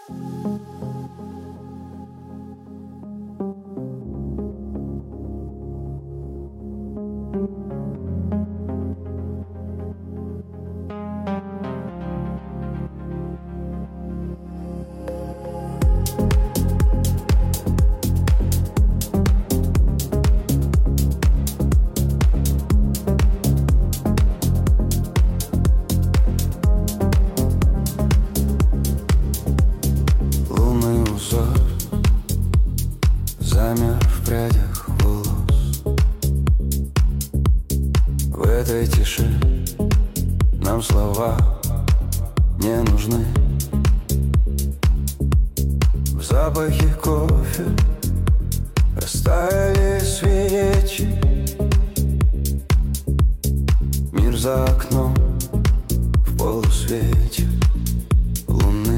Замер в прядях волос. В этой тиши нам слова не нужны. В запахе кофе растаяли свечи. Мир за окном в полусвете луны.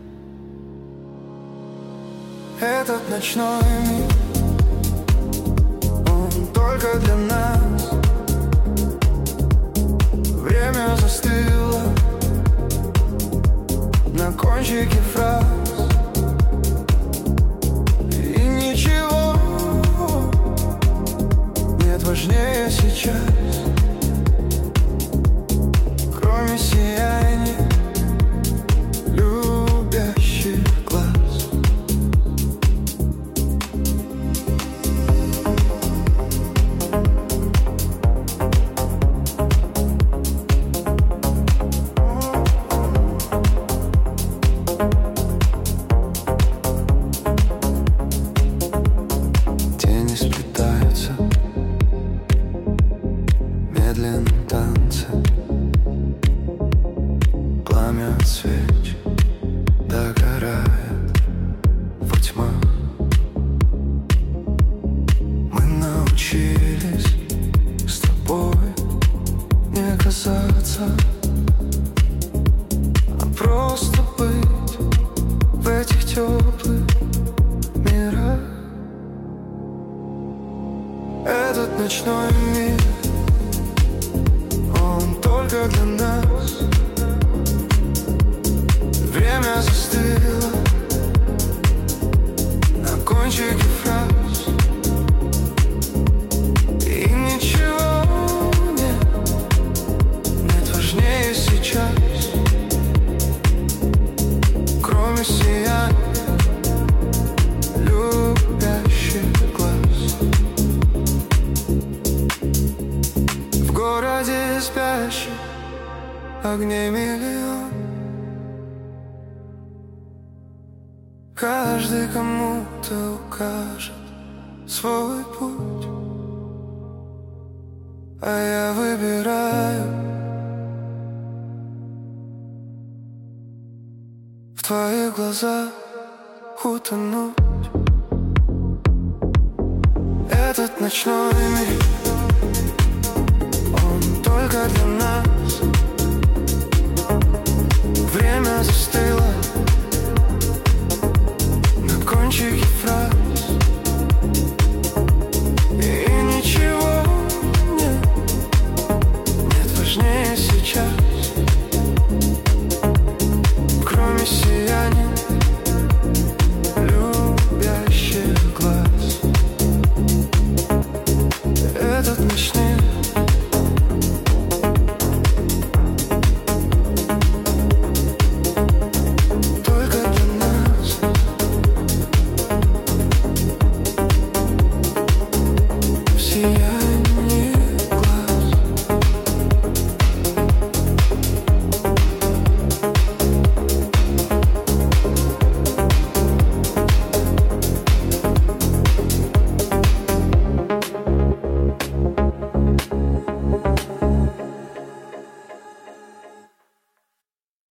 Этот ночной мир, он только для нас. Время застыло на кончике фраз. И ничего нет важнее сейчас, кроме сияния любящих глаз. Тени сплетаются в медленном танце. Пламя от свеч догорает во тьмах. Мы научились с тобой не касаться, а просто быть в этих теплых мирах. Этот ночной мир, он только для нас. Время застыло на кончике фраз. И ничего нет важнее сейчас, кроме сияния любящих глаз. В городе спящих огней миллион. Каждый кому-то укажет свой путь, а я выбираю в твоих глазах утонуть. Этот ночной мир, он только для нас.